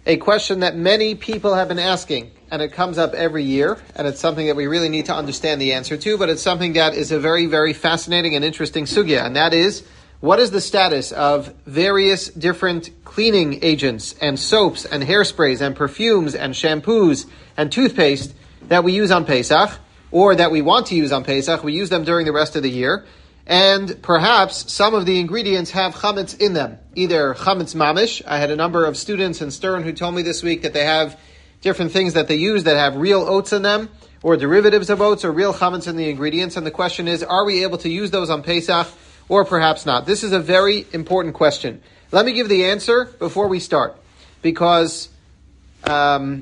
a question that many people have been asking, and it comes up every year, and it's something that we really need to understand the answer to, but it's something that is a very, very fascinating and interesting sugya, and that is, what is the status of various different cleaning agents and soaps and hairsprays and perfumes and shampoos and toothpaste that we use on Pesach, or that we want to use on Pesach? We use them during the rest of the year. And perhaps some of the ingredients have chametz in them. Either chametz mamish. I had a number of students in Stern who told me this week that they have different things that they use that have real oats in them, or derivatives of oats, or real chametz in the ingredients. And the question is, are we able to use those on Pesach, or perhaps not? This is a very important question. Let me give the answer before we start. Because my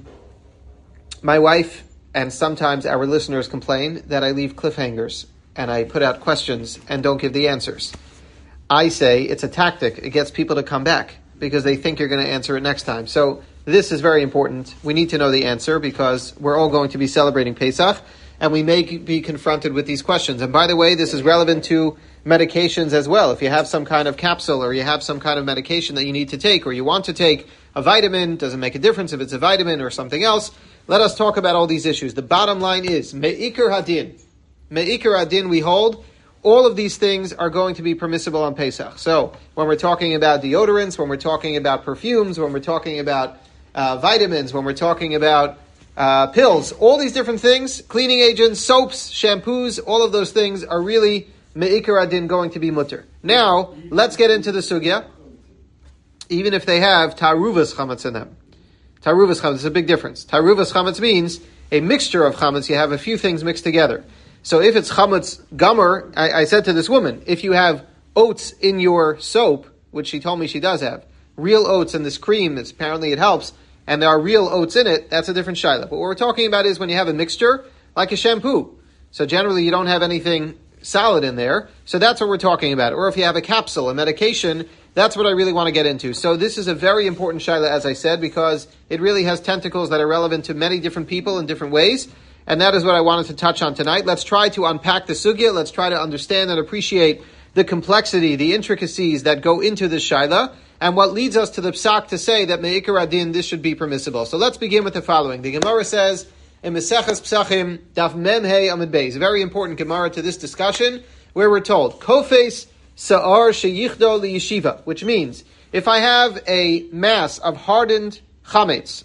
wife and sometimes our listeners complain that I leave cliffhangers and I put out questions and don't give the answers. I say it's a tactic. It gets people to come back because they think you're going to answer it next time. So this is very important. We need to know the answer because we're all going to be celebrating Pesach and we may be confronted with these questions. And by the way, this is relevant to medications as well. If you have some kind of capsule or you have some kind of medication that you need to take or you want to take a vitamin, doesn't make a difference if it's a vitamin or something else. Let us talk about all these issues. The bottom line is, Me'ikar Hadin. Me'ikar Adin, we hold, all of these things are going to be permissible on Pesach. So, when we're talking about deodorants, when we're talking about perfumes, when we're talking about vitamins, when we're talking about pills, all these different things, cleaning agents, soaps, shampoos, all of those things are really Me'ikar Adin going to be mutter. Now, let's get into the sugya, even if they have taruvas chametz in them. Taruvas chametz is a big difference. Taruvas chametz means a mixture of chametz. You have a few things mixed together. So if it's chametz gomer, I said to this woman, if you have oats in your soap, which she told me she does have, real oats in this cream, apparently it helps, and there are real oats in it, that's a different shaila. But what we're talking about is when you have a mixture, like a shampoo. So generally you don't have anything solid in there, so that's what we're talking about. Or if you have a capsule, a medication, that's what I really want to get into. So this is a very important shaila, as I said, because it really has tentacles that are relevant to many different people in different ways. And that is what I wanted to touch on tonight. Let's try to unpack the sugya. Let's try to understand and appreciate the complexity, the intricacies that go into this shaila, and what leads us to the psak to say that me'ikar adin, this should be permissible. So let's begin with the following. The Gemara says, in Meseches Psachim, Daf Mem Hey Amud Beis, a very important Gemara to this discussion, where we're told, Kofes Sa'ar Sheyichdo Liyeshiva, which means, if I have a mass of hardened chametz,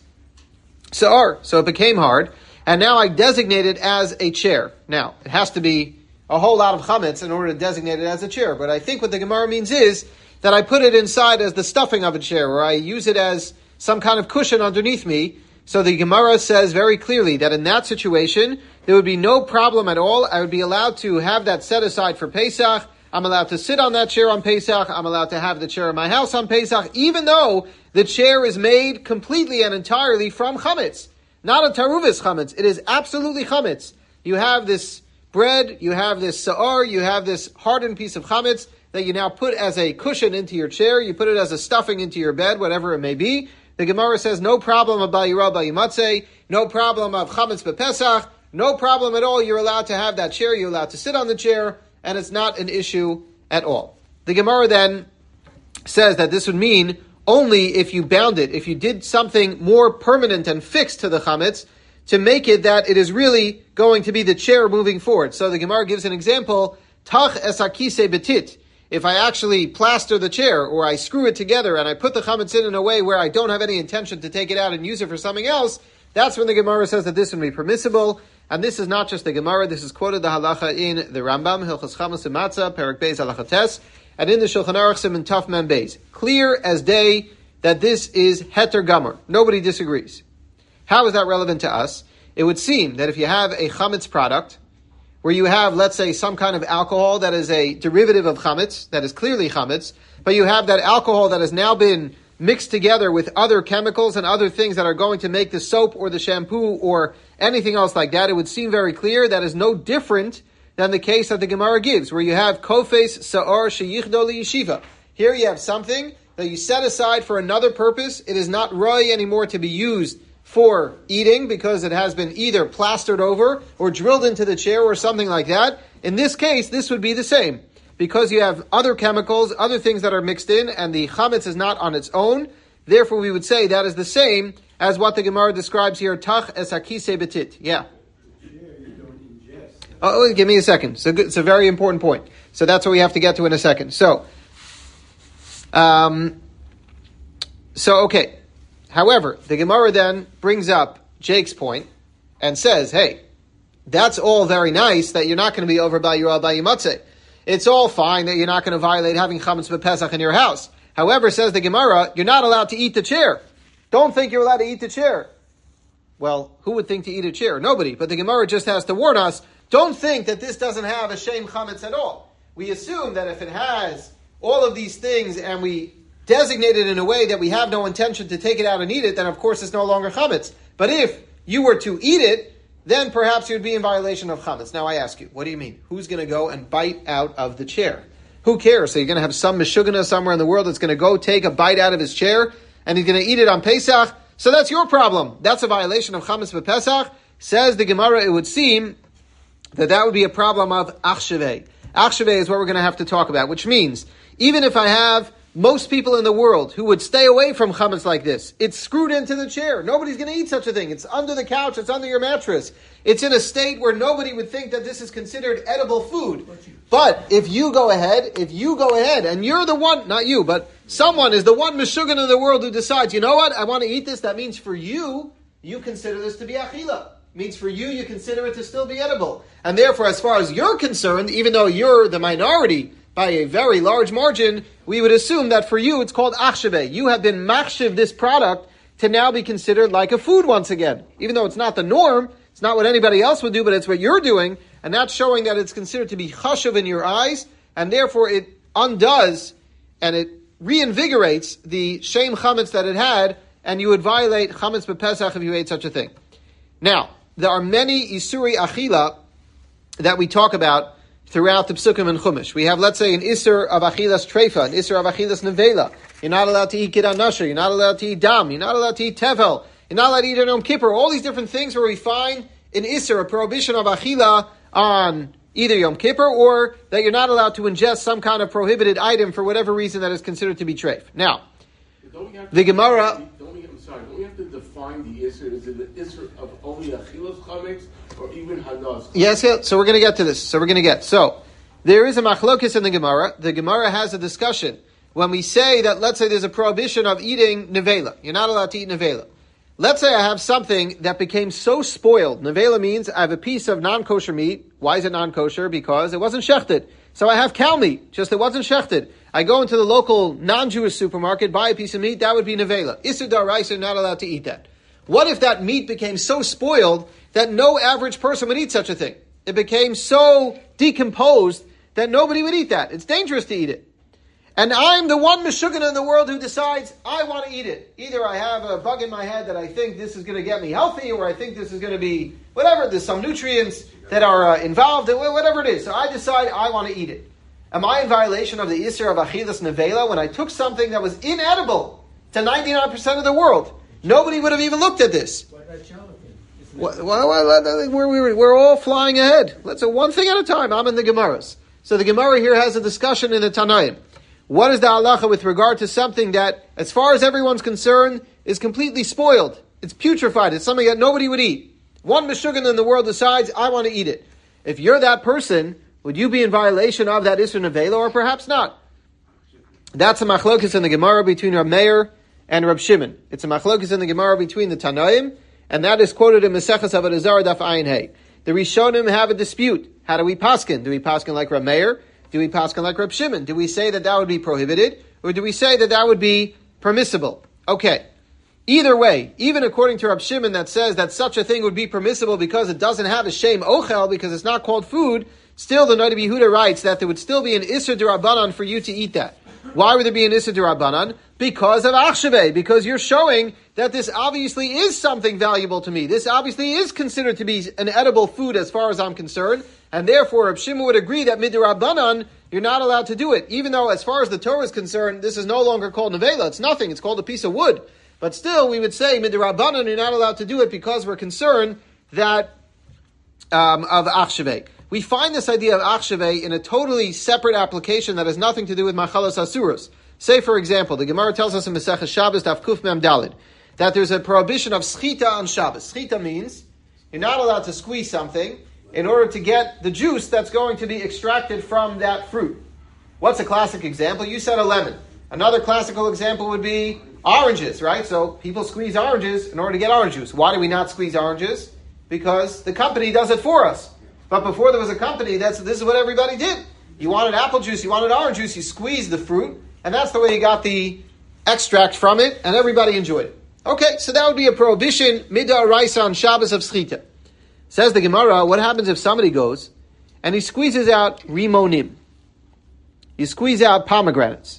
Sa'ar, so it became hard, and now I designate it as a chair. Now, it has to be a whole lot of chametz in order to designate it as a chair. But I think what the Gemara means is that I put it inside as the stuffing of a chair, or I use it as some kind of cushion underneath me. So the Gemara says very clearly that in that situation, there would be no problem at all. I would be allowed to have that set aside for Pesach. I'm allowed to sit on that chair on Pesach. I'm allowed to have the chair in my house on Pesach, even though the chair is made completely and entirely from chametz. Not a taruvas chametz. It is absolutely chametz. You have this bread, you have this sa'ar, you have this hardened piece of chametz that you now put as a cushion into your chair, you put it as a stuffing into your bed, whatever it may be. The Gemara says, no problem of bayira bayimatzeh, no problem of chametz bepesach, no problem at all. You're allowed to have that chair, you're allowed to sit on the chair, and it's not an issue at all. The Gemara then says that this would mean only if you bound it, if you did something more permanent and fixed to the chametz, to make it that it is really going to be the chair moving forward. So the Gemara gives an example, Tach esakise betit. If I actually plaster the chair, or I screw it together, and I put the chametz in a way where I don't have any intention to take it out and use it for something else, that's when the Gemara says that this would be permissible. And this is not just the Gemara, this is quoted the halacha in the Rambam, Hilchos Chametz U'Matzah, Perek Beis Halacha Tes, and in the Shulchan Aruch Siman Taf Mem Beis. Clear as day that this is heter gomer. Nobody disagrees. How is that relevant to us? It would seem that if you have a chametz product, where you have, let's say, some kind of alcohol that is a derivative of chametz, that is clearly chametz, but you have that alcohol that has now been mixed together with other chemicals and other things that are going to make the soap or the shampoo or anything else like that, it would seem very clear that is no different than the case that the Gemara gives, where you have kofes sa'ar sheyichdo liyeshiva. Here you have something that you set aside for another purpose. It is not roi anymore to be used for eating because it has been either plastered over or drilled into the chair or something like that. In this case, this would be the same. Because you have other chemicals, other things that are mixed in, and the chametz is not on its own, Therefore, we would say that is the same as what the Gemara describes here, tach es hakise betit. Yeah. Oh, give me a second. It's a very important point. So that's what we have to get to in a second. So okay. However, the Gemara then brings up Jake's point and says, hey, that's all very nice that you're not going to be over by your matzeh. It's all fine that you're not going to violate having chametz b'Pesach in your house. However, says the Gemara, you're not allowed to eat the chair. Don't think you're allowed to eat the chair. Well, who would think to eat a chair? Nobody. But the Gemara just has to warn us, don't think that this doesn't have a shem chametz at all. We assume that if it has all of these things and we designate it in a way that we have no intention to take it out and eat it, then of course it's no longer chametz. But if you were to eat it, then perhaps you would be in violation of chametz. Now I ask you, what do you mean? Who's going to go and bite out of the chair? Who cares? So you're going to have some meshugana somewhere in the world that's going to go take a bite out of his chair and he's going to eat it on Pesach? So that's your problem. That's a violation of chametz b'Pesach. Says the Gemara, it would seem that would be a problem of achshevei. Achshevei is what we're going to have to talk about, which means even if I have most people in the world who would stay away from chametz like this, it's screwed into the chair. Nobody's going to eat such a thing. It's under the couch. It's under your mattress. It's in a state where nobody would think that this is considered edible food. But if you go ahead, and you're the one, not you, but someone is the one meshugan in the world who decides, you know what, I want to eat this, that means for you, you consider this to be achila. Means for you, you consider it to still be edible. And therefore, as far as you're concerned, even though you're the minority by a very large margin, we would assume that for you, it's called achsheveh. You have been machshev this product to now be considered like a food once again. Even though it's not the norm, it's not what anybody else would do, but it's what you're doing, and that's showing that it's considered to be chashuv in your eyes, and therefore it undoes and it reinvigorates the shem chametz that it had, and you would violate chametz b'Pesach if you ate such a thing. Now, there are many isuri achila that we talk about throughout the Psukim and Chumash. We have, let's say, an isur of achilas treifa, an isur of achilas nevela. You're not allowed to eat kidan nasher. You're not allowed to eat dam. You're not allowed to eat tevel. You're not allowed to eat an Yom Kippur. All these different things where we find an isur, a prohibition of achila on either Yom Kippur or that you're not allowed to ingest some kind of prohibited item for whatever reason that is considered to be treif. Now, the Gemara... Don't we have to define the isur? Is it the isur of only achilas chametz or even hadas? Yes, so we're going to get to this. So there is a machlokis in the Gemara. The Gemara has a discussion when we say that, let's say there's a prohibition of eating nevela. You're not allowed to eat nevela. Let's say I have something that became so spoiled. Nevela means I have a piece of non-kosher meat. Why is it non-kosher? Because it wasn't shechted. So I have cow meat, just it wasn't shechted. I go into the local non-Jewish supermarket, buy a piece of meat, that would be nevela. Isur daraisa, not allowed to eat that. What if that meat became so spoiled that no average person would eat such a thing? It became so decomposed that nobody would eat that. It's dangerous to eat it. And I'm the one meshugan in the world who decides I want to eat it. Either I have a bug in my head that I think this is going to get me healthy, or I think this is going to be whatever, there's some nutrients that are involved, whatever it is. So I decide I want to eat it. Am I in violation of the isur of achilas nevela when I took something that was inedible to 99% of the world? Nobody would have even looked at this. We're all flying ahead. Let's do one thing at a time. I'm in the Gemaras. So the Gemara here has a discussion in the Tanaim. What is the halacha with regard to something that, as far as everyone's concerned, is completely spoiled? It's putrefied. It's something that nobody would eat. One meshugan in the world decides, I want to eat it. If you're that person, would you be in violation of that isur nevela, or perhaps not? That's a machlokes in the Gemara between Rab Meir and Rab Shimon. It's a machlokes in the Gemara between the Tanaim, and that is quoted in Maseches Avodah Zarah Daf Ayin Hey. The Rishonim have a dispute. How do we paskin? Do we paskin like Rab Meir? Do we paskin like Rab Shimon? Do we say that would be prohibited, or do we say that would be permissible? Okay. Either way, even according to Rab Shimon that says that such a thing would be permissible because it doesn't have a shem ochel, because it's not called food, still the Noda B'Yehuda writes that there would still be an isur d'Rabbanan for you to eat that. Why would there be an isur d'Rabbanan? Because of achsheveh, because you're showing that this obviously is something valuable to me. This obviously is considered to be an edible food as far as I'm concerned, and therefore Rab Shimon would agree that mid-d'Rabbanan, you're not allowed to do it. Even though as far as the Torah is concerned, this is no longer called nevela, it's nothing, it's called a piece of wood. But still, we would say mid-d'Rabbanan, you're not allowed to do it because we're concerned that of achsheveh. We find this idea of achsheveh in a totally separate application that has nothing to do with machalos asuros. Say, for example, the Gemara tells us in Masechah Shabbos, Daf Kuf Mem Dalid, that there's a prohibition of schita on Shabbos. Schita means you're not allowed to squeeze something in order to get the juice that's going to be extracted from that fruit. What's a classic example? You said a lemon. Another classical example would be oranges, right? So people squeeze oranges in order to get orange juice. Why do we not squeeze oranges? Because the company does it for us. But before there was a company, this is what everybody did. You wanted apple juice, you wanted orange juice, you squeezed the fruit, and that's the way you got the extract from it, and everybody enjoyed it. Okay, so that would be a prohibition, mid'oraisa on Shabbos of schita. Says the Gemara, what happens if somebody goes and he squeezes out rimonim? You squeeze out pomegranates.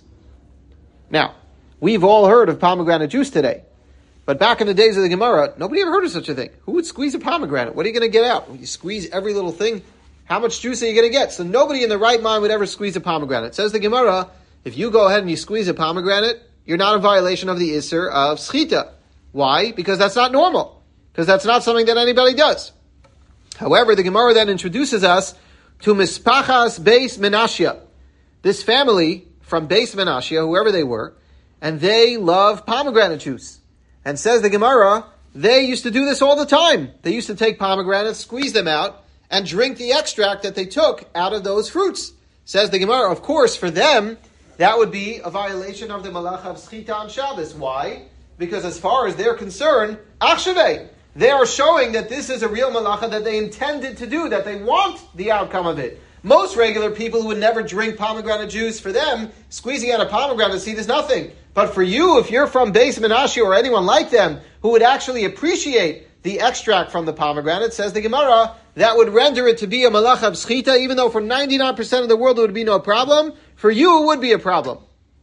Now, we've all heard of pomegranate juice today. But back in the days of the Gemara, nobody ever heard of such a thing. Who would squeeze a pomegranate? What are you going to get out? When you squeeze every little thing, how much juice are you going to get? So nobody in the right mind would ever squeeze a pomegranate. Says the Gemara, if you go ahead and you squeeze a pomegranate, you're not in violation of the Isser of Schita. Why? Because that's not normal. Because that's not something that anybody does. However, the Gemara then introduces us to Mispachas Beis Menashia. This family from Beis Menashia, whoever they were, and they love pomegranate juice. And says the Gemara, they used to do this all the time. They used to take pomegranates, squeeze them out, and drink the extract that they took out of those fruits. Says the Gemara, of course, for them, that would be a violation of the Malacha of Schita on Shabbos. Why? Because as far as they're concerned, Achshavei, they are showing that this is a real Malacha that they intended to do, that they want the outcome of it. Most regular people who would never drink pomegranate juice, for them, squeezing out a pomegranate seed is nothing. But for you, if you're from Beis Menashia or anyone like them, who would actually appreciate the extract from the pomegranate, says the Gemara, that would render it to be a malacha of schita, even though for 99% of the world it would be no problem, for you it would be a problem.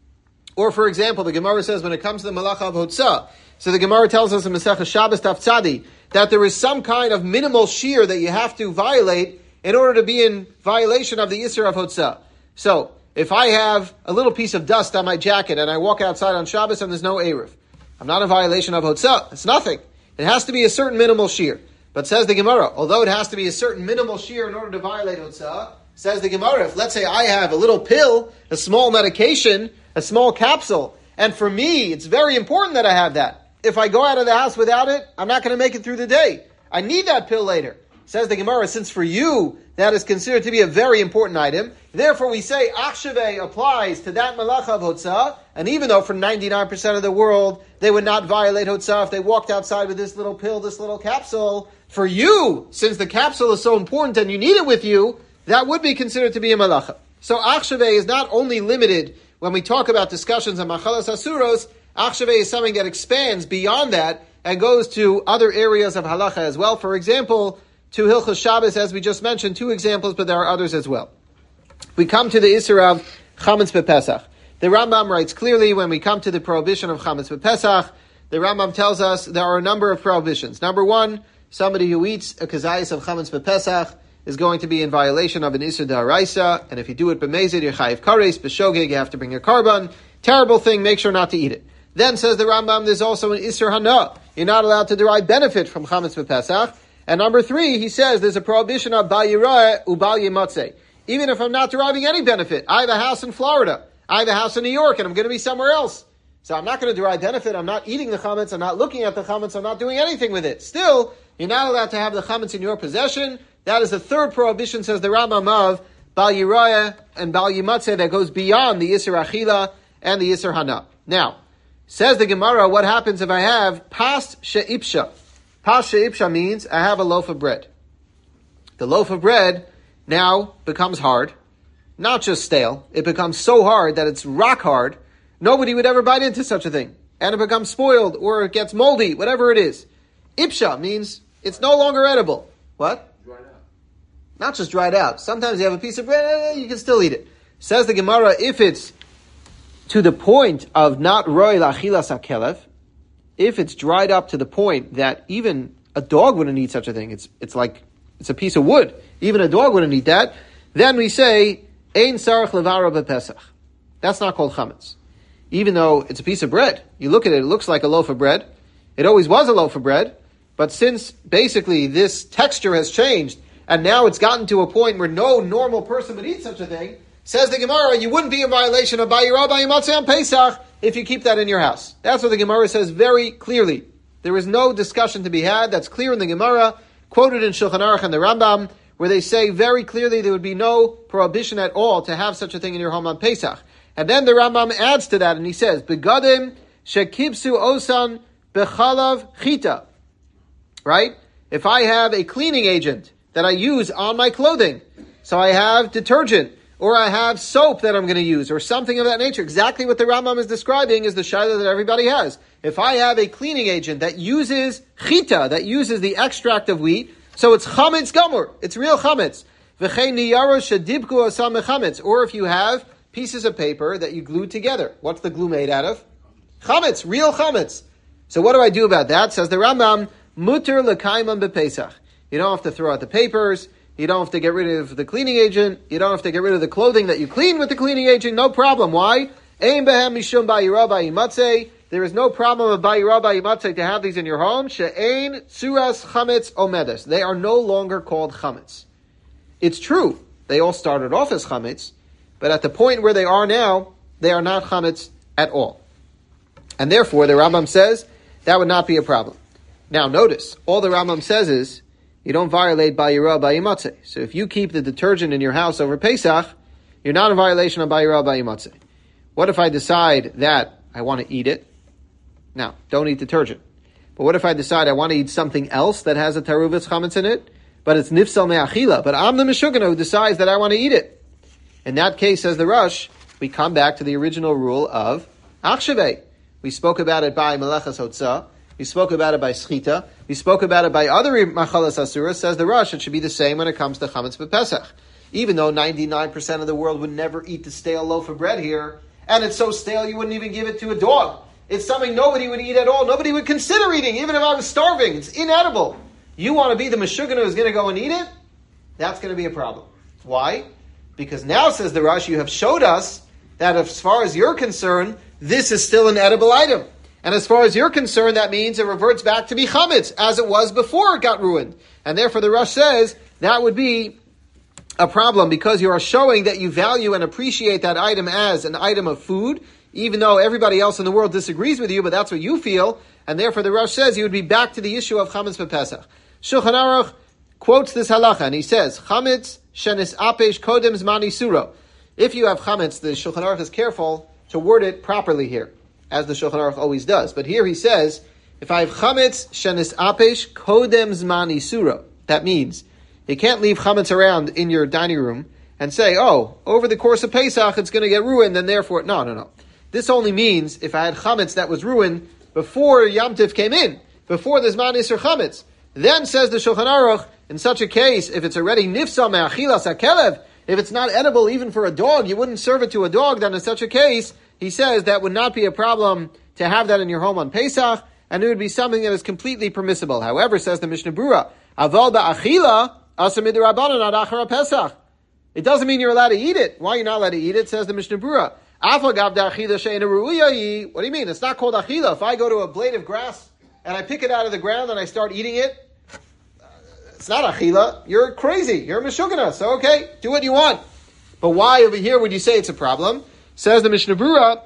Or for example, the Gemara says when it comes to the malacha of hotzah, so the Gemara tells us in Masechah Shabbos Daf Tzadi, that there is some kind of minimal shear that you have to violate in order to be in violation of the Isser of hotzah. So, if I have a little piece of dust on my jacket and I walk outside on Shabbos and there's no Eruv, I'm not in violation of hotzah. It's nothing. It has to be a certain minimal shear. But says the Gemara, although it has to be a certain minimal shear in order to violate hotzah, says the Gemara, if let's say I have a little pill, a small medication, a small capsule, and for me it's very important that I have that. If I go out of the house without it, I'm not going to make it through the day. I need that pill later. Says the Gemara, since for you that is considered to be a very important item, therefore we say Achshavei applies to that malacha of hotzah, and even though for 99% of the world they would not violate hotzah if they walked outside with this little pill, this little capsule, for you, since the capsule is so important and you need it with you, that would be considered to be a malacha. So Achshavei is not only limited when we talk about discussions on machalas asuros, Achshavei is something that expands beyond that and goes to other areas of halacha as well. For example, to Hilchos Shabbos, as we just mentioned, 2 examples, but there are others as well. We come to the Isser of Chametz B'Pesach. The Rambam writes clearly when we come to the prohibition of Chametz B'Pesach, the Rambam tells us there are a number of prohibitions. Number 1, somebody who eats a kazayis of Chametz B'Pesach is going to be in violation of an Isser D'Oraisa, and if you do it B'Mezid, you're Chayiv Kares, B'Shogeg, you have to bring your carbon. Terrible thing, make sure not to eat it. Then says the Rambam, there's also an Isser Hana. You're not allowed to derive benefit from Chametz B'Pesach. And number 3, he says there's a prohibition of Bal Yirah Ubal Yimatzeh. Even if I'm not deriving any benefit, I have a house in Florida, I have a house in New York, and I'm going to be somewhere else. So I'm not going to derive benefit, I'm not eating the chametz, I'm not looking at the chametz, I'm not doing anything with it. Still, you're not allowed to have the chametz in your possession. That is the 3rd prohibition, says the Rambam, of Bal Yirah and Bal Yimatzeh, that goes beyond the Isser Achila and the Isser Hana. Now, says the Gemara, what happens if I have Pas She'ipsha? Pas She'ipsha means I have a loaf of bread. The loaf of bread now becomes hard, not just stale. It becomes so hard that it's rock hard. Nobody would ever bite into such a thing. And it becomes spoiled or it gets moldy, whatever it is. Ipsha means it's no longer edible. What? Dried out. Not just dried out. Sometimes you have a piece of bread, you can still eat it. Says the Gemara, if it's to the point of not roy l'achilas hakelev, if it's dried up to the point that even a dog wouldn't eat such a thing, it's like it's a piece of wood, even a dog wouldn't eat that, then we say ein sarach levara b'pesach. That's not called chametz. Even though it's a piece of bread, you look at it, it looks like a loaf of bread. It always was a loaf of bread, but since basically this texture has changed and now it's gotten to a point where no normal person would eat such a thing, Says the Gemara, you wouldn't be in violation of Bayirah Bayimatzeh on Pesach if you keep that in your house. That's what the Gemara says very clearly. There is no discussion to be had. That's clear in the Gemara, quoted in Shulchan Aruch and the Rambam, where they say very clearly there would be no prohibition at all to have such a thing in your home on Pesach. And then the Rambam adds to that and he says, Begadim shekibsu osan bechalav chita. Right? If I have a cleaning agent that I use on my clothing, so I have detergent, or I have soap that I'm going to use, or something of that nature. Exactly what the Rambam is describing is the shayla that everybody has. If I have a cleaning agent that uses chita, that uses the extract of wheat, so it's chametz gamur, it's real chametz. V'chein niyaro shedibku osam mechametz. Or if you have pieces of paper that you glue together. What's the glue made out of? Chametz, real chametz. So what do I do about that? Says the Rambam, muter l'kaimam bepesach. You don't have to throw out the papers. You don't have to get rid of the cleaning agent. You don't have to get rid of the clothing that you clean with the cleaning agent. No problem. Why? Ein behem mishum bayirah bayimatzeh. There is no problem of bayirah bayimatzeh to have these in your home. She'ein tzuras chametz omedes. They are no longer called chametz. It's true. They all started off as chametz, but at the point where they are now, they are not chametz at all. And therefore, the Rambam says that would not be a problem. Now, notice, all the Rambam says is, you don't violate Bayirah Bayimatzeh. So if you keep the detergent in your house over Pesach, you're not in violation of Bayirah Bayimatzeh. What if I decide that I want to eat it? Now, don't eat detergent. But what if I decide I want to eat something else that has a Taruvitz Chametz in it, but it's Nifsal Me'achila, but I'm the Meshugana who decides that I want to eat it? In that case, says the Rush, we come back to the original rule of Achshaveh. We spoke about it by Melechas Hotzah. We spoke about it by Schita. We spoke about it by other Machalas Asura. Says the Rush, it should be the same when it comes to Chametz B'Pesach. Even though 99% of the world would never eat the stale loaf of bread here, and it's so stale you wouldn't even give it to a dog. It's something nobody would eat at all. Nobody would consider eating, even if I was starving. It's inedible. You want to be the Meshugana who's going to go and eat it? That's going to be a problem. Why? Because now, says the Rush, you have showed us that as far as you're concerned, this is still an edible item. And as far as you're concerned, that means it reverts back to be chametz, as it was before it got ruined. And therefore the Rush says that would be a problem, because you are showing that you value and appreciate that item as an item of food, even though everybody else in the world disagrees with you, but that's what you feel. And therefore the Rush says you would be back to the issue of chametz b'Pesach. Shulchan Aruch quotes this halacha, and he says, chametz shenis apesh kodem zmani suro. If you have chametz, the Shulchan Aruch is careful to word it properly here, as the Shulchan Aruch always does. But here he says, if I have chametz shenis apesh kodem zmani suro, that means you can't leave chametz around in your dining room and say, oh, over the course of Pesach it's going to get ruined, and therefore, no. This only means if I had chametz that was ruined before Yom Tif came in, before the Zman Isser chametz. Then says the Shulchan Aruch, in such a case, if it's already nifsa me'achilas hakelev, if it's not edible even for a dog, you wouldn't serve it to a dog, then in such a case, he says that would not be a problem to have that in your home on Pesach, and it would be something that is completely permissible. However, says the Mishnah Berurah, aval ba'achila asa midrabanan ad achara Pesach. It doesn't mean you're allowed to eat it. Why are you not allowed to eat it? Says the Mishnah Berurah. What do you mean? It's not called achila. If I go to a blade of grass and I pick it out of the ground and I start eating it, it's not achila. You're crazy. You're a meshugana. So okay, do what you want. But why over here would you say it's a problem? Says the Mishnah Berurah,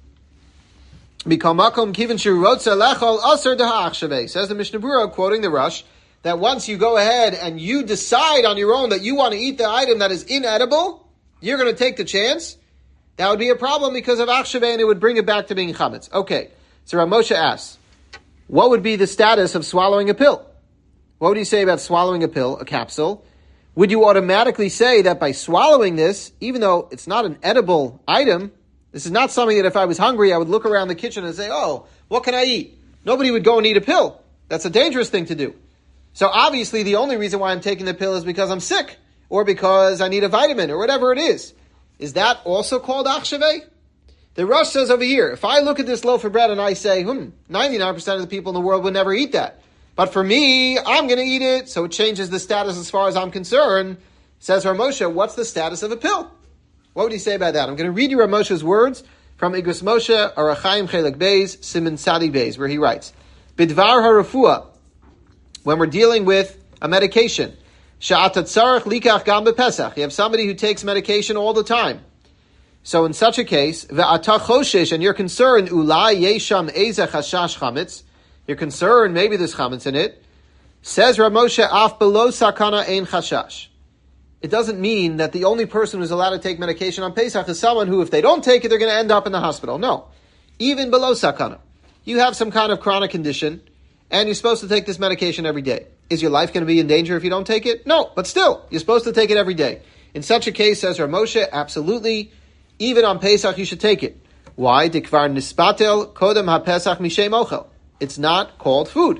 says the Mishnah Berurah, quoting the Rush, that once you go ahead and you decide on your own that you want to eat the item that is inedible, you're going to take the chance. That would be a problem because of Achshaveh, and it would bring it back to being chametz. Okay, so Rav Moshe asks, what would be the status of swallowing a pill? What would you say about swallowing a pill, a capsule? Would you automatically say that by swallowing this, even though it's not an edible item, this is not something that if I was hungry, I would look around the kitchen and say, oh, what can I eat? Nobody would go and eat a pill. That's a dangerous thing to do. So obviously the only reason why I'm taking the pill is because I'm sick, or because I need a vitamin, or whatever it is. Is that also called Achshaveh? The Rush says over here, if I look at this loaf of bread and I say, 99% of the people in the world would never eat that. But for me, I'm going to eat it, so it changes the status as far as I'm concerned. Says Rav Moshe, what's the status of a pill? What would he say about that? I'm going to read you Rav Moshe's words from Igros Moshe, Arachaim Chelek Beis, Siman Tzadi Beis, where he writes, Bidvar HaRafua, when we're dealing with a medication, Sha'at tzarech likach gam b'Pesach. You have somebody who takes medication all the time. So in such a case, ve'ata choshesh, and you're concerned, ulai yesham eze chashash chametz, you're concerned maybe there's chametz in it, says Rav Moshe, af below sakana ein chashash. It doesn't mean that the only person who's allowed to take medication on Pesach is someone who, if they don't take it, they're going to end up in the hospital. No. Even below sakana. You have some kind of chronic condition, and you're supposed to take this medication every day. Is your life going to be in danger if you don't take it? No, but still, you're supposed to take it every day. In such a case, says Rav Moshe, absolutely, even on Pesach you should take it. Why? Dikvar nispatel kodem ha-pesach mishem ochel. It's not called food.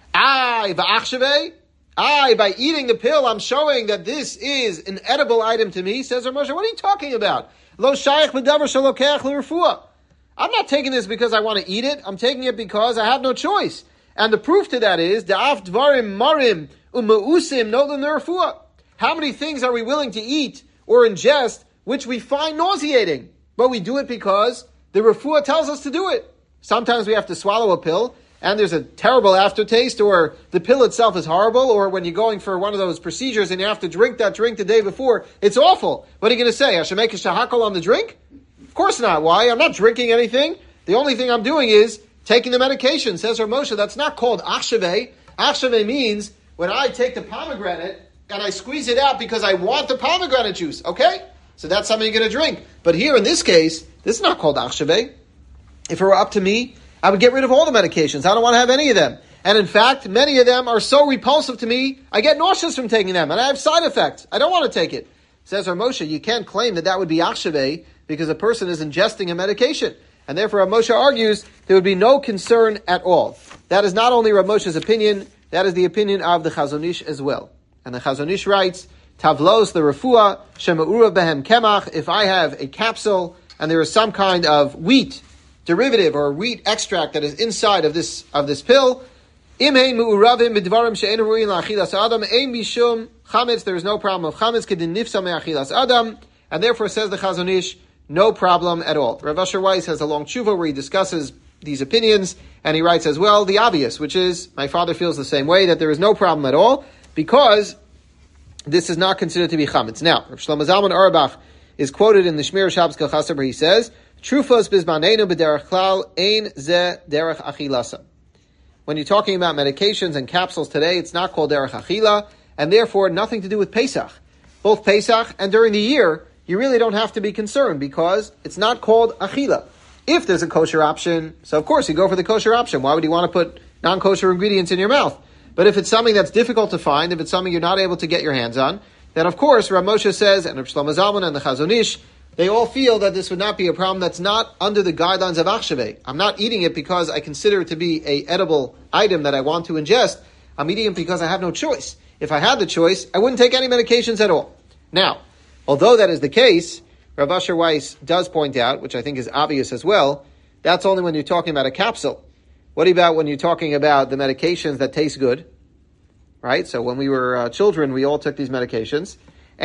By eating the pill, I'm showing that this is an edible item to me, says Rav Moshe. What are you talking about? Lo shayach b'davar shalokeach l'refuah. I'm not taking this because I want to eat it. I'm taking it because I have no choice. And the proof to that is, da'af dvarim marim u'ma'usim nolan l'refuah. How many things are we willing to eat or ingest which we find nauseating? But we do it because the refuah tells us to do it. Sometimes we have to swallow a pill, and there's a terrible aftertaste, or the pill itself is horrible, or when you're going for one of those procedures and you have to drink that drink the day before, it's awful. What are you going to say? I should make a shahakal on the drink? Of course not. Why? I'm not drinking anything. The only thing I'm doing is taking the medication. Says Rav Moshe, that's not called achshaveh. Achshaveh means when I take the pomegranate and I squeeze it out because I want the pomegranate juice. Okay? So that's something you're going to drink. But here in this case, this is not called achshaveh. If it were up to me, I would get rid of all the medications. I don't want to have any of them. And in fact, many of them are so repulsive to me, I get nauseous from taking them, and I have side effects. I don't want to take it. Says Rav Moshe, you can't claim that would be achshaveh because a person is ingesting a medication. And therefore, Rav Moshe argues there would be no concern at all. That is not only Rav Moshe's opinion, that is the opinion of the Chazon Ish as well. And the Chazon Ish writes, Tavlos the refuah shema'ura behem kemach. If I have a capsule and there is some kind of wheat derivative or wheat extract that is inside of this pill, imhein mu'uravim b'dvarim she'en ru'in la'achilas adam ein bishum chametz. There is no problem of chametz kedin nifsa me'achilas adam, and therefore says the Chazon Ish, no problem at all. Rav Asher Weiss has a long tshuva where he discusses these opinions, and he writes as well the obvious, which is my father feels the same way, that there is no problem at all because this is not considered to be chametz. Now, Rav Shlomo Zalman Auerbach is quoted in the Shmir Shabbos Kol where he says, Trufos bizmanenu b'derech klal ein ze derech achilasa. When you're talking about medications and capsules today, it's not called derech achila, and therefore nothing to do with Pesach. Both Pesach and during the year, you really don't have to be concerned because it's not called achila. If there's a kosher option, so of course you go for the kosher option. Why would you want to put non-kosher ingredients in your mouth? But if it's something that's difficult to find, if it's something you're not able to get your hands on, then of course Rav Moshe says, and Rav Shlomo Zalman and the Chazon Ish, they all feel that this would not be a problem that's not under the guidelines of achshaveh. I'm not eating it because I consider it to be a edible item that I want to ingest. I'm eating it because I have no choice. If I had the choice, I wouldn't take any medications at all. Now, although that is the case, Rav Asher Weiss does point out, which I think is obvious as well, that's only when you're talking about a capsule. What about when you're talking about the medications that taste good? Right? So when we were children, we all took these medications.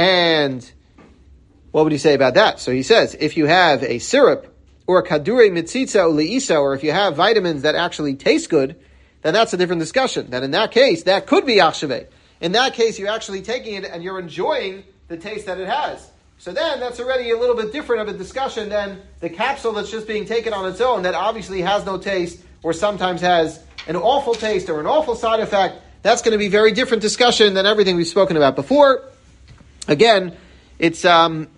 And what would he say about that? So he says, if you have a syrup, or a kadure mitzitza uleisa, or if you have vitamins that actually taste good, then that's a different discussion. Then in that case, that could be achshaveh. In that case, you're actually taking it and you're enjoying the taste that it has. So then that's already a little bit different of a discussion than the capsule that's just being taken on its own that obviously has no taste or sometimes has an awful taste or an awful side effect. That's going to be a very different discussion than everything we've spoken about before. Again, it's not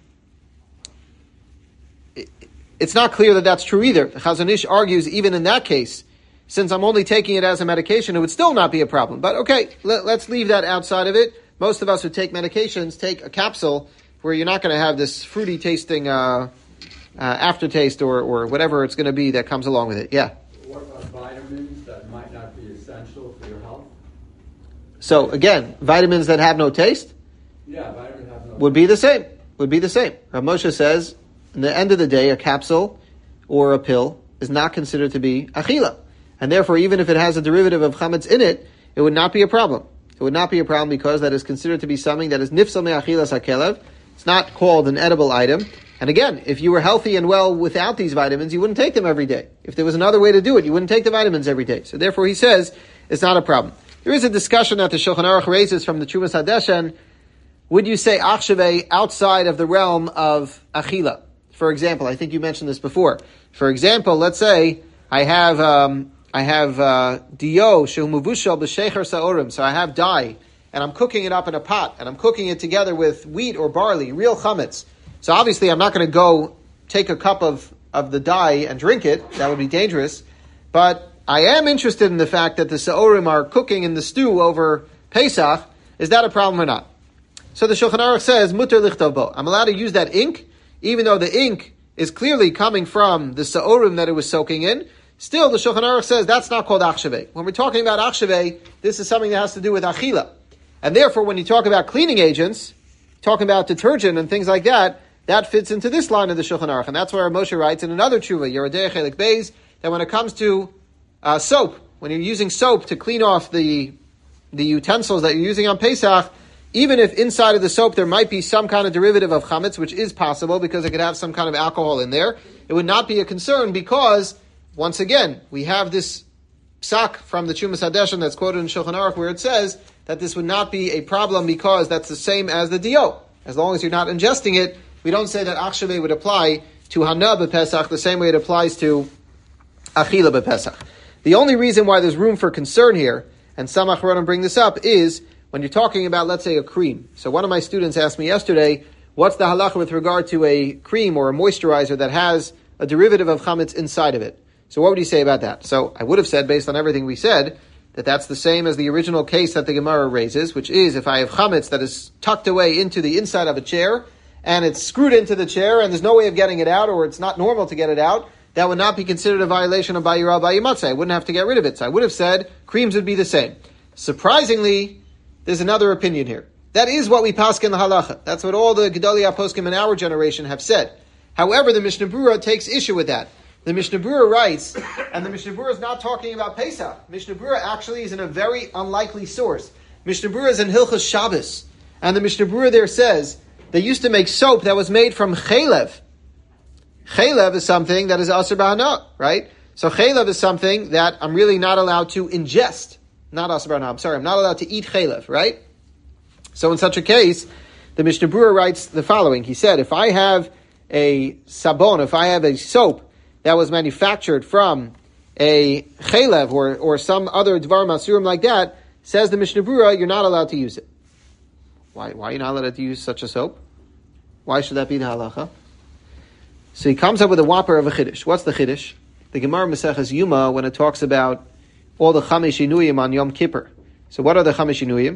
clear that that's true either. The Chazon Ish argues even in that case, since I'm only taking it as a medication, it would still not be a problem. But okay, let's leave that outside of it. Most of us who take medications take a capsule where you're not going to have this fruity tasting aftertaste or whatever it's going to be that comes along with it. Yeah? What about vitamins that might not be essential for your health? So again, vitamins that have no taste? Yeah, vitamins have no would be the same. Would be the same. Rav Moshe says, in the end of the day, a capsule or a pill is not considered to be achila. And therefore, even if it has a derivative of chametz in it, it would not be a problem. It would not be a problem because that is considered to be something that is nifsal me'achilas hakelev. It's not called an edible item. And again, if you were healthy and well without these vitamins, you wouldn't take them every day. If there was another way to do it, you wouldn't take the vitamins every day. So therefore, he says, it's not a problem. There is a discussion that the Shulchan Aruch raises from the Trumas Hadeshen. Would you say achshaveh outside of the realm of achila? for example, I think you mentioned this before. For example, let's say I have dio shehumavushal b'shecher sa'orim. So I have dye, and I'm cooking it up in a pot, and I'm cooking it together with wheat or barley, real chametz. So obviously, I'm not going to go take a cup of the dye and drink it. That would be dangerous. But I am interested in the fact that the sa'orim are cooking in the stew over Pesach. Is that a problem or not? So the Shulchan Aruch says, muter lichtav bo. I'm allowed to use that ink, even though the ink is clearly coming from the sa'orim that it was soaking in. Still, the Shulchan Aruch says that's not called achshaveh. When we're talking about achshaveh, this is something that has to do with achila. And therefore, when you talk about cleaning agents, talking about detergent and things like that, that fits into this line of the Shulchan Aruch. And that's where Moshe writes in another tshuva, Yerodei Chelik Beis, that when it comes to soap, when you're using soap to clean off the utensils that you're using on Pesach, even if inside of the soap there might be some kind of derivative of chametz, which is possible because it could have some kind of alcohol in there, it would not be a concern because, once again, we have this psak from the Chumas Hadeshen that's quoted in Shulchan Aruch where it says that this would not be a problem because that's the same as the dio. As long as you're not ingesting it, we don't say that achshaveh would apply to hana b'Pesach the same way it applies to achila b'Pesach. The only reason why there's room for concern here, and some achronim bring this up, is when you're talking about, let's say, a cream. So one of my students asked me yesterday, what's the halacha with regard to a cream or a moisturizer that has a derivative of chametz inside of it? So what would you say about that? So I would have said, based on everything we said, that that's the same as the original case that the Gemara raises, which is if I have chametz that is tucked away into the inside of a chair, and it's screwed into the chair, and there's no way of getting it out, or it's not normal to get it out, that would not be considered a violation of Bayira Bayimatzah. I wouldn't have to get rid of it. So I would have said creams would be the same. Surprisingly, there's another opinion here. That is what we pask in the halacha. That's what all the Gedolei HaPoskim in our generation have said. However, the Mishnah Berurah takes issue with that. The Mishnah Berurah writes, and the Mishnah Berurah is not talking about Pesach. Mishnah Berurah actually is in a very unlikely source. Mishnah Berurah is in Hilchos Shabbos. And the Mishnah Berurah there says, they used to make soap that was made from chaylev. Chaylev is something that is asur b'hana, right? So chaylev is something that I'm really not allowed to ingest. Not asur b'hana, I'm sorry, I'm not allowed to eat chaylev, right? So in such a case, the Mishnah Berurah writes the following. He said, if I have a sabon, if I have a soap that was manufactured from a chaylev or some other dvar masurim like that, says the Mishnah Berurah, you're not allowed to use it. Why are you not allowed to use such a soap? Why should that be the halacha? So he comes up with a whopper of a chiddush. What's the chiddush? The Gemara Maseches Yuma, when it talks about all the chamesh inuyim on Yom Kippur. So what are the chamesh inuyim?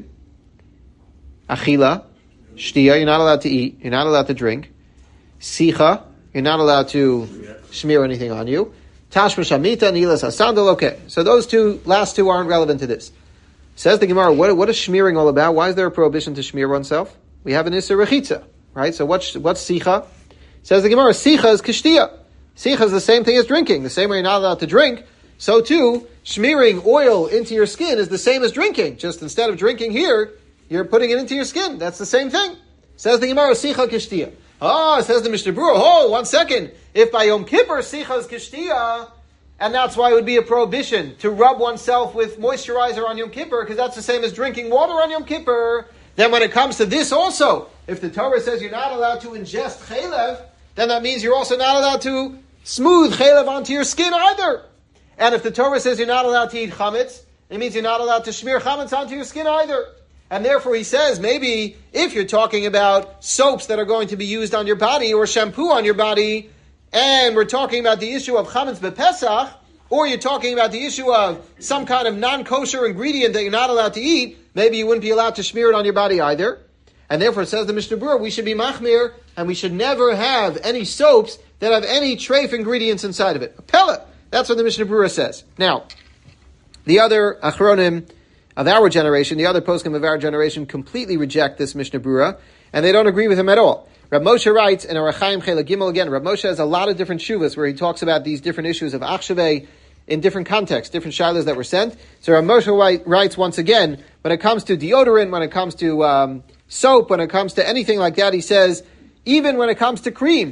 Achila, shtia, you're not allowed to eat, you're not allowed to drink. Sicha, you're not allowed to smear anything on you. Tashma shamita, nilas asandal, okay. So those last two aren't relevant to this. Says the Gemara, what is smearing all about? Why is there a prohibition to smear oneself? We have an Isser Rechitza, right? So what's Sicha? Says the Gemara, Sicha is Kishtia. Sicha is the same thing as drinking. The same way you're not allowed to drink, so too, smearing oil into your skin is the same as drinking. Just instead of drinking here, you're putting it into your skin. That's the same thing. Says the Gemara, Sicha Kishtia. Says the Mishnah Berurah, 1 second. If by Yom Kippur, Sicha is Kishtia, and that's why it would be a prohibition to rub oneself with moisturizer on Yom Kippur, because that's the same as drinking water on Yom Kippur. Then when it comes to this also, if the Torah says you're not allowed to ingest chaylev, then that means you're also not allowed to smooth chaylev onto your skin either. And if the Torah says you're not allowed to eat chametz, it means you're not allowed to smear chametz onto your skin either. And therefore he says, maybe if you're talking about soaps that are going to be used on your body or shampoo on your body, and we're talking about the issue of chametz b'Pesach, or you're talking about the issue of some kind of non-kosher ingredient that you're not allowed to eat, maybe you wouldn't be allowed to smear it on your body either. And therefore, it says the Mishnah Berurah, we should be machmir, and we should never have any soaps that have any treif ingredients inside of it. A pellet. That's what the Mishnah Berurah says. Now, the other achronim of our generation, the other poskim of our generation, completely reject this Mishnah Berurah, and they don't agree with him at all. Rav Moshe writes in Orach Chaim Chela Gimel again. Rav Moshe has a lot of different shuvas where he talks about these different issues of achshaveh in different contexts, different shilas that were sent. So Rav Moshe writes once again, when it comes to deodorant, when it comes to soap, when it comes to anything like that, he says, even when it comes to cream,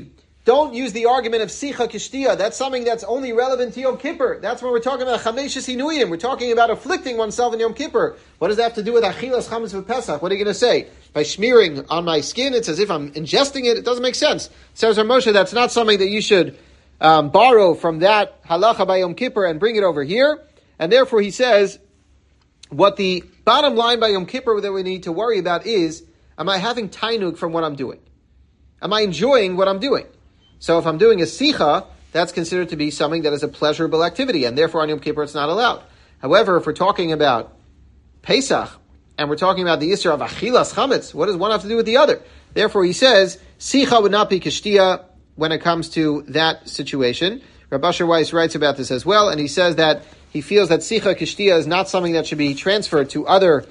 don't use the argument of sicha kishtia. That's something that's only relevant to Yom Kippur. That's when we're talking about chameshes inuyim. We're talking about afflicting oneself in Yom Kippur. What does that have to do with achilas chametz for Pesach? What are you going to say? By smearing on my skin, it's as if I'm ingesting it. It doesn't make sense. Says Rav Moshe, that's not something that you should borrow from that halacha by Yom Kippur and bring it over here. And therefore he says, what the bottom line by Yom Kippur that we need to worry about is, am I having tainug from what I'm doing? Am I enjoying what I'm doing? So if I'm doing a sicha, that's considered to be something that is a pleasurable activity, and therefore on Yom Kippur it's not allowed. However, if we're talking about Pesach, and we're talking about the Yisra of Achilas Chametz, what does one have to do with the other? Therefore he says, sicha would not be kishtia when it comes to that situation. Rabbi Asher Weiss writes about this as well, and he says that he feels that sicha kishtia is not something that should be transferred to other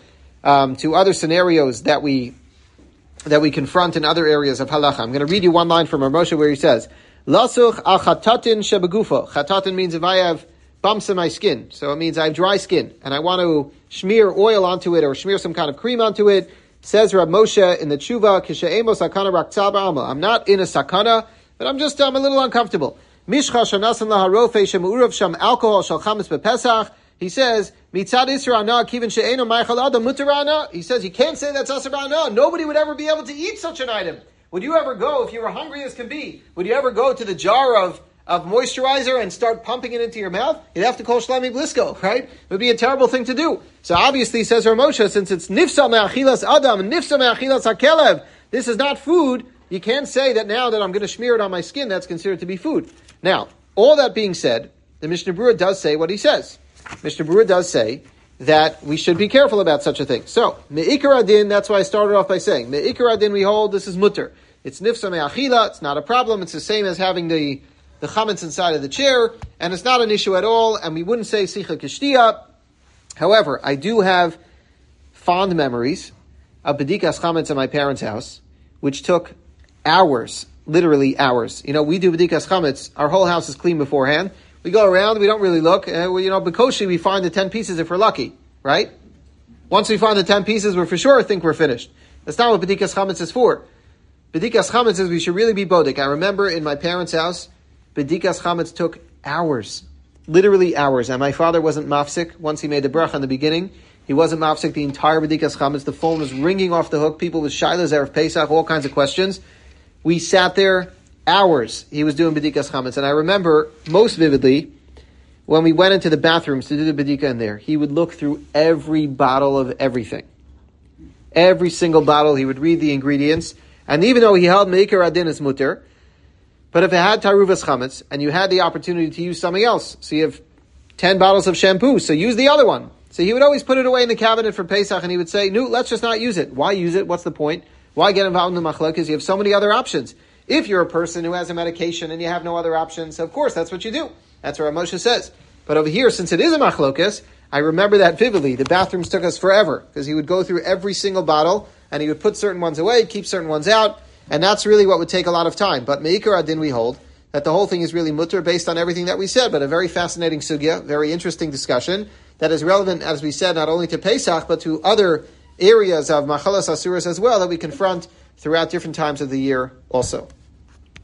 scenarios that we confront in other areas of halacha. I'm going to read you one line from Rav Moshe where he says, Lasuch al chatatin shebegufo. Chatatin means if I have bumps in my skin. So it means I have dry skin and I want to smear oil onto it or smear some kind of cream onto it. Says Rav Moshe in the Tshuva, Kishe'emo sakana rak tzal ba'alma. I'm not in a sakana, but I'm a little uncomfortable. Mishcha shanasan laharofe shemu'urav sham alcohol shal chametz bepesach. He says, Mitzad Isra Ana, Kivin She'eno Ma'achal Adam Mutarana. He says, you can't say that's Asar Ana. Nobody would ever be able to eat such an item. Would you ever go, if you were hungry as can be, would you ever go to the jar of moisturizer and start pumping it into your mouth? You'd have to call Shlomi Blisco, right? It would be a terrible thing to do. So obviously, says Rav Moshe, since it's Nifsa Me'achilas Adam and Nifsa Me'achilas HaKelev, this is not food, you can't say that now that I'm going to smear it on my skin, that's considered to be food. Now, all that being said, the Mishnah Berurah does say what he says. Mishnah Berurah does say that we should be careful about such a thing. So, me'ikar adin, that's why I started off by saying, me'ikar adin we hold, this is mutter. It's nifsa me'achila, it's not a problem, it's the same as having the chametz inside of the chair, and it's not an issue at all, and we wouldn't say sicha kishtia. However, I do have fond memories of bedikas chametz at my parents' house, which took hours, literally hours. You know, we do bedikas chametz, our whole house is clean beforehand. We go around, we don't really look. Bekoshi, we find the 10 pieces if we're lucky, right? Once we find the 10 pieces, we're for sure think we're finished. That's not what B'dikas Chametz is for. B'dikas Chametz is we should really be bodik. I remember in my parents' house, B'dikas Chametz took hours. Literally hours. And my father wasn't mafsik. Once he made the bracha in the beginning, he wasn't mafsik the entire B'dikas Chametz. The phone was ringing off the hook. People with Shilas, Erev Pesach, all kinds of questions. We sat there hours he was doing B'dikas Chametz. And I remember most vividly when we went into the bathrooms to do the B'dika in there, he would look through every bottle of everything. Every single bottle, he would read the ingredients. And even though he held Meikar Adin as mutter, but if it had Taruvas Chametz, and you had the opportunity to use something else, so you have 10 bottles of shampoo, so use the other one. So he would always put it away in the cabinet for Pesach, and he would say, no, let's just not use it. Why use it? What's the point? Why get involved in the machlokes? Because you have so many other options. If you're a person who has a medication and you have no other options, of course, that's what you do. That's what Moshe says. But over here, since it is a machlokes, I remember that vividly. The bathrooms took us forever, because he would go through every single bottle, and he would put certain ones away, keep certain ones out, and that's really what would take a lot of time. But Meikar Adin we hold, that the whole thing is really mutter based on everything that we said, but a very fascinating sugya, very interesting discussion, that is relevant, as we said, not only to Pesach, but to other areas of Machalas Asuras as well, that we confront throughout different times of the year also.